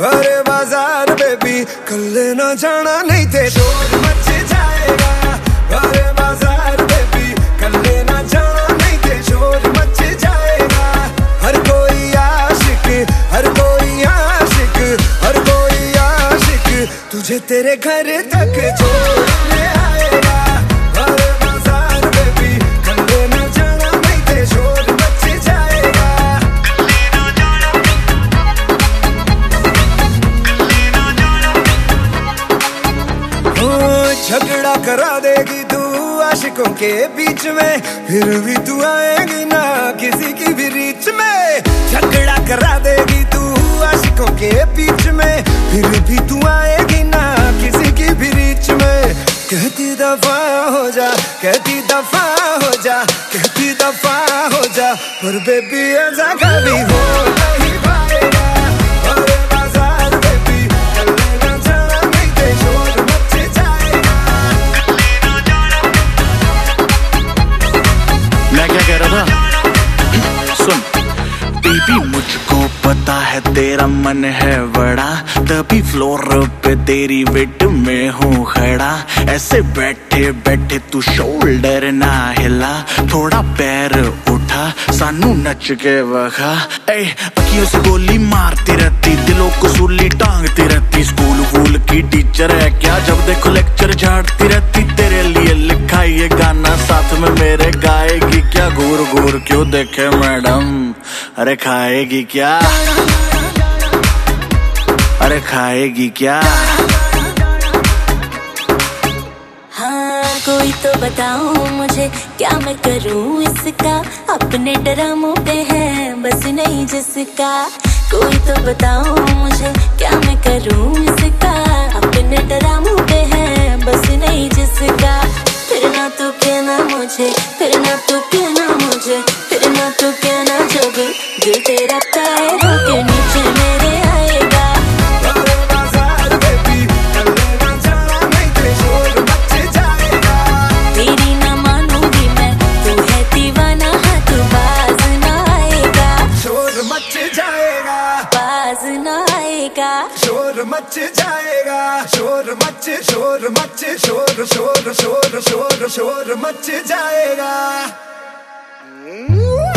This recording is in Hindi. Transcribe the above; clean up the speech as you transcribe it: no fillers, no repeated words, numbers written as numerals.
अरे बाजार बेबी कल ना जाना नहीं थे शोर मच जाएगा। अरे बाजार बेबी कल ना जाना नहीं थे शोर मच जाएगा। हर कोई आशिक हर कोई आशिक हर कोई आशिक तुझे तेरे घर तक छोड़ने आएगा। अरे बाजार बेबी कल ना जाना नहीं थे शोर मच जाएगा। झगड़ा करा देगी तू आशिकों के बीच में, फिर भी तू आएगी ना किसी की भी रीच में। झगड़ा करा देगी तू आशिकों के बीच में, फिर भी तू आएगी ना किसी की भी रीच में। कहती दफा हो जा कहती दफा हो जा कहती दफा हो जा, पर बेबी ऐसा कभी हो नहीं पाएगा। अरे बाजार बेबी कल ना जाना नहीं थे शोर मच जाएगा। मैं क्या कह रहा था सुन बेबी, मुझको पता है तेरा मन है बड़ा, तभी फ्लोर पे तेरी वेट में हूँ खड़ा। ऐसे बैठे बैठे तू शोल्डर ना हिला, थोड़ा पैर उठा सानू नच के वखा। अखियों से गोली मारती रहती, दिलों को सूली टांगती रहती। स्कूल वूल की टीचर है क्या, जब देखो लेक्चर झाड़ती रहती। तेरे लिए लिखा ये गाना साथ में मेरे गाएगी क्या, घूर घूर क्यों देखे मैडम, अरे खाएगी क्या, अरे खाएगी क्या। हाँ कोई तो बताओ मुझे क्या मैं करूँ इसका, अपने ड्रामों पे है बस नहीं जिसका। कोई तो बताओ मुझे क्या मैं करूँ इसका, अपने ड्रामों पे है बस नहीं जिसका। फिर ना तू कहना मुझे फिर ना तू कहना मुझे फिर ना तू कहना जब दिल तेरा पैरों के नीचे मेरे आएगा। अरे बाजार बेबी कल ना जाना नहीं थे शोर मच जाएगा। तेरी ना मानूंगी मैं तू है दीवाना, हाँ तू बाज ना आएगा। शोर मच जाएगा बाज ना आएगा। शोर मच जाएगा शोर मच शोर मच शोर शोर शोर शोर शोर मच जाएगा।